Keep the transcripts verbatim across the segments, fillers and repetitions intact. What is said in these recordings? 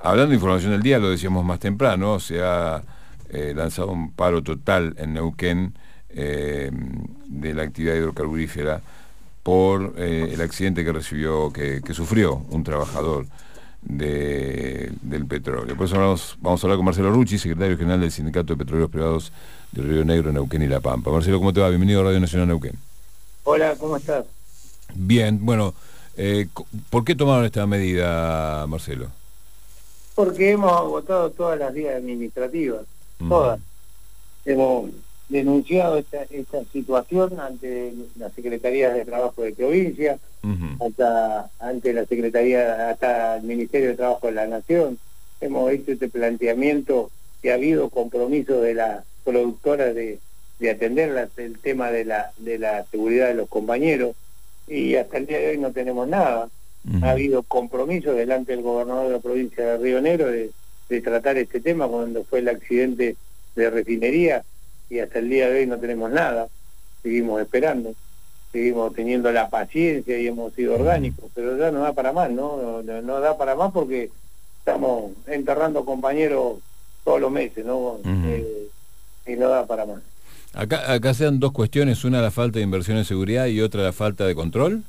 Hablando de información del día, lo decíamos más temprano, se ha eh, lanzado un paro total en Neuquén eh, de la actividad hidrocarburífera por eh, el accidente que recibió, que, que sufrió un trabajador de, del petróleo. Por eso vamos, vamos a hablar con Marcelo Rucci, secretario general del Sindicato de Petroleros Privados de Río Negro, Neuquén y La Pampa. Marcelo, ¿cómo te va? Bienvenido a Radio Nacional Neuquén. Hola, ¿cómo estás? Bien, bueno, eh, ¿por qué tomaron esta medida, Marcelo? Porque hemos agotado todas las vías administrativas, Uh-huh. todas. Hemos denunciado esta, esta situación ante la Secretaría de Trabajo de provincia, Uh-huh. hasta ante la Secretaría, hasta el Ministerio de Trabajo de la Nación. Hemos hecho este planteamiento que ha habido compromiso de las productoras de, de atender la, el tema de la, de la seguridad de los compañeros, y hasta el día de hoy no tenemos nada. Uh-huh. Ha habido compromiso delante del gobernador de la provincia de Río Negro de, de tratar este tema cuando fue el accidente de refinería, y hasta el día de hoy no tenemos nada. Seguimos esperando, seguimos teniendo la paciencia y hemos sido orgánicos, pero ya no da para más, ¿no? No, no da para más porque estamos enterrando compañeros todos los meses, ¿no? Uh-huh. eh, y no da para más. Acá, acá se dan dos cuestiones, una la falta de inversión en seguridad y otra la falta de control.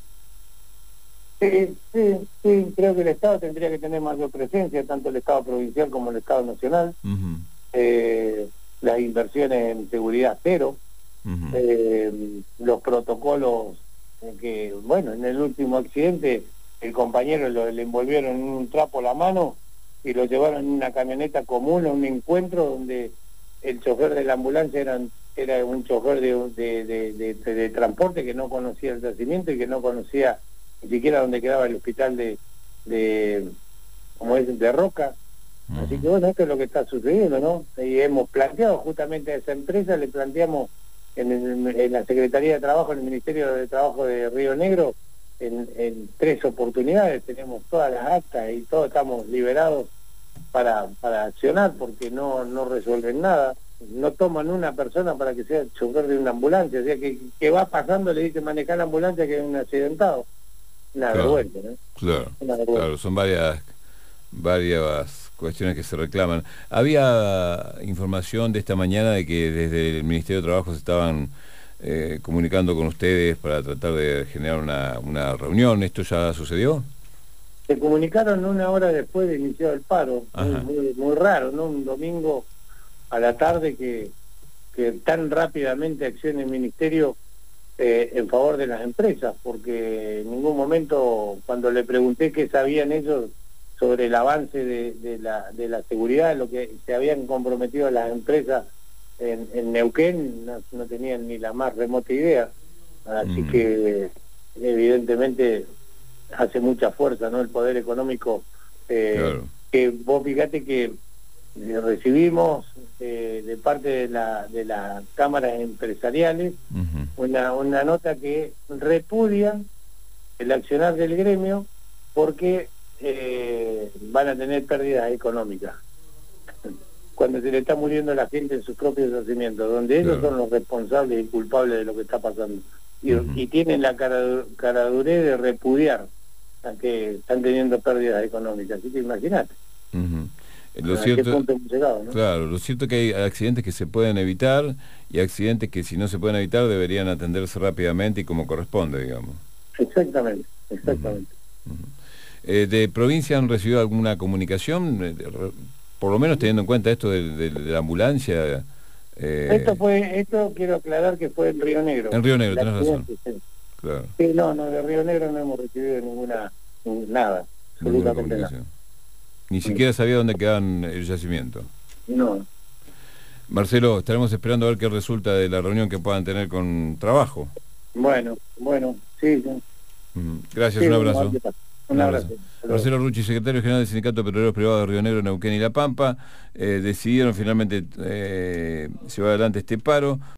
Sí, sí, sí, creo que el Estado tendría que tener mayor presencia, tanto el Estado provincial como el Estado nacional. Uh-huh. eh, las inversiones en seguridad cero, uh-huh. eh, los protocolos que, bueno, en el último accidente el compañero lo, le envolvieron en un trapo la mano y lo llevaron en una camioneta común a un encuentro donde el chofer de la ambulancia era, era un chofer de, de, de, de, de, de transporte que no conocía el yacimiento y que no conocía ni siquiera dónde quedaba el hospital de, de como es, de Roca. Uh-huh. Así que bueno, esto es lo que está sucediendo, ¿no? Y hemos planteado justamente a esa empresa, le planteamos en, el, en la Secretaría de Trabajo, en el Ministerio de Trabajo de Río Negro, en, en tres oportunidades, tenemos todas las actas y todos estamos liberados para, para accionar, porque no, no resuelven nada, no toman una persona para que sea el chofer de una ambulancia, o sea que, que va pasando, le dice manejar la ambulancia que es un accidentado. Una claro, vergüenza, ¿no? Claro, Una vergüenza. Claro, son varias, varias cuestiones que se reclaman. Había información de esta mañana de que desde el Ministerio de Trabajo se estaban eh, comunicando con ustedes para tratar de generar una, una reunión. ¿Esto ya sucedió? Se comunicaron una hora después de iniciar el paro, muy, muy, muy raro, ¿no? Un domingo a la tarde que, que tan rápidamente acciona el Ministerio eh, en favor de las empresas, porque en ningún momento, cuando le pregunté qué sabían ellos sobre el avance de, de, la, de la seguridad, lo que se habían comprometido las empresas en, en Neuquén, no, no tenían ni la más remota idea. Así mm. que evidentemente hace mucha fuerza, ¿no? El poder económico, eh, claro. que vos fíjate que recibimos eh, de parte de la de las cámaras empresariales uh-huh. una, una nota que repudia el accionar del gremio porque eh, van a tener pérdidas económicas cuando se le está muriendo la gente en sus propios yacimientos, donde ellos claro. son los responsables y culpables de lo que está pasando, y, uh-huh. y tienen la cara, caradurez de repudiar a que están teniendo pérdidas económicas, así que imagínate. Uh-huh. Lo cierto, llegado, ¿no? Claro, lo cierto es que hay accidentes que se pueden evitar y accidentes que si no se pueden evitar deberían atenderse rápidamente y como corresponde, digamos. Exactamente, exactamente. Uh-huh. Uh-huh. Eh, ¿De provincia han recibido alguna comunicación? Por lo menos teniendo en cuenta esto de, de, de la ambulancia. Eh... Esto fue, esto quiero aclarar que fue en Río Negro. En Río Negro, tenés razón. Sí. Claro. Sí, no, no, de Río Negro no hemos recibido ninguna, nada, absolutamente nada. Ni siquiera sabía dónde quedaban el yacimiento. No. Marcelo, estaremos esperando a ver qué resulta de la reunión que puedan tener con trabajo. Bueno, bueno, sí. sí. Gracias, sí, un abrazo. Un, un abrazo. abrazo. Marcelo Rucci, secretario general del Sindicato de Petroleros Privados de Río Negro, Neuquén y La Pampa, eh, decidieron finalmente eh, llevar adelante este paro.